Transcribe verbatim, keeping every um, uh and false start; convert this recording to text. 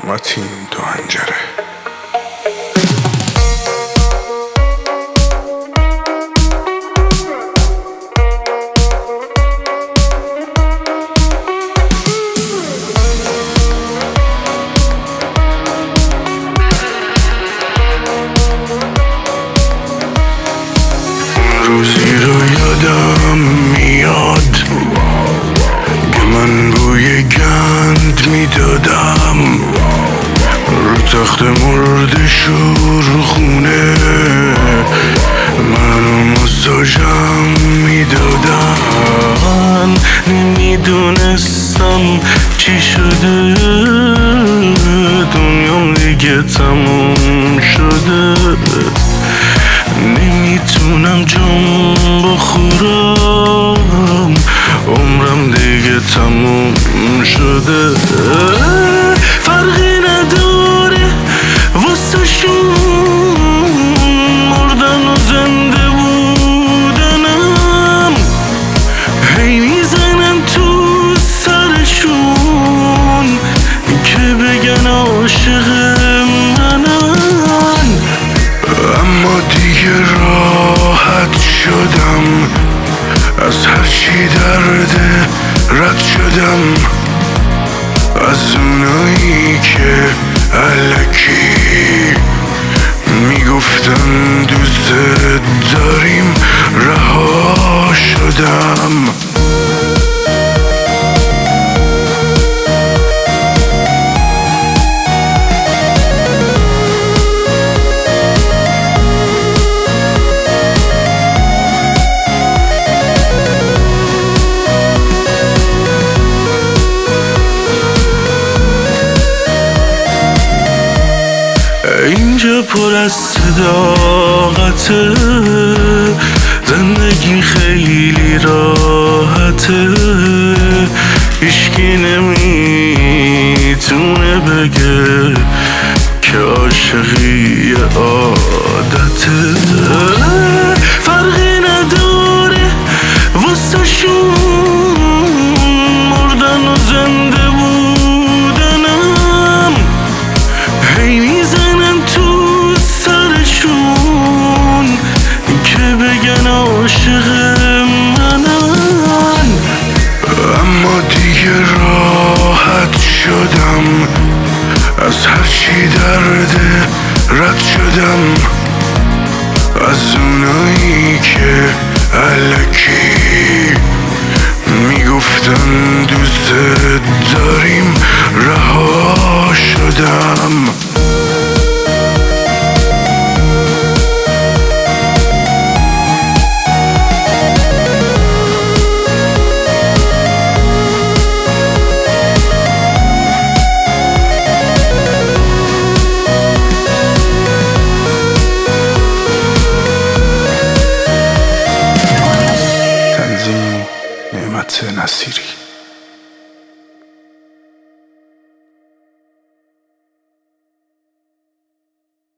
متین دو هنجره. روزی رو یادم میاد که من بوی گند میدادم رو تخت مرد شورخونه، منو ماساژم میدادن. نمیدونستم چی شده، دنیام دیگه تموم شده. نمیتونم جام بخورم، عمرم دیگه تموم شده. فرقی نداره واسه شون، مردن و زنده بودنم. هی میزنم تو سرشون که بگن عاشق منن، اما دیگه راحت شدم، از هرچی درده رد شدم. از اونایی که الکی میگفتن دوست داریم رها شدم. اینجا پر از صداقته، زندگی خیلی راحته. هیچکی نمیتونه بگه که عاشقی عادته. فرقی نداره واسه شون، مردن و زنده بودنم. هی میزنم تو سرشون که بگن عاشق منن، اما دیگه راحت شدم، از هرچی درده رد شدم. از اونایی که الکی میگفتن دوست داریم رها شدم. نعمت نصیری.